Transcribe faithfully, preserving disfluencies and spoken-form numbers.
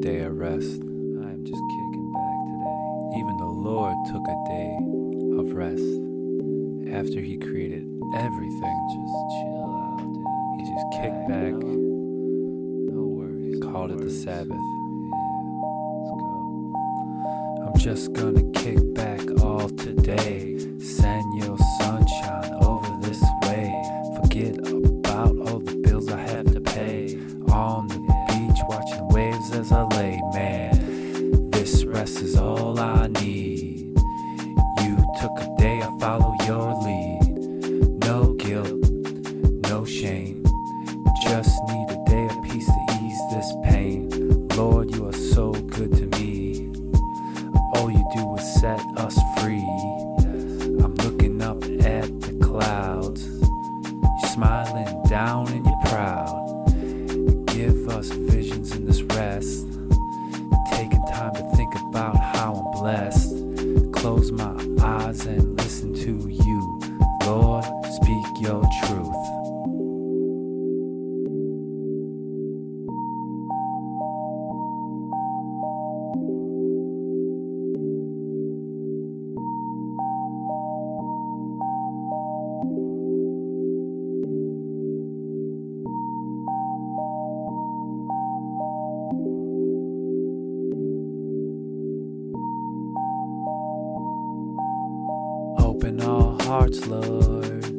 day of rest. I am just kicking back today. Even the Lord took a day of rest after he created everything. Just chill out, dude. He just kicked back, No worries. called no it the worries. Sabbath. Yeah, let's go. I'm just gonna kick back all today. Send your sunshine over this way. Forget about all the bills I have to pay. On the beach watching waves as I lay. Man, this rest is all I need. You took a day, I follow your lead. No guilt, no shame. Just need a day of peace to ease this pain. Lord, you are so good to me. All you do is set us free. I'm looking up at the clouds. You're smiling down and you're proud. Give us visions in this rest. Taking time to think about how I'm blessed. Close my eyes and listen to you. Lord, speak your truth. Open our hearts, Lord.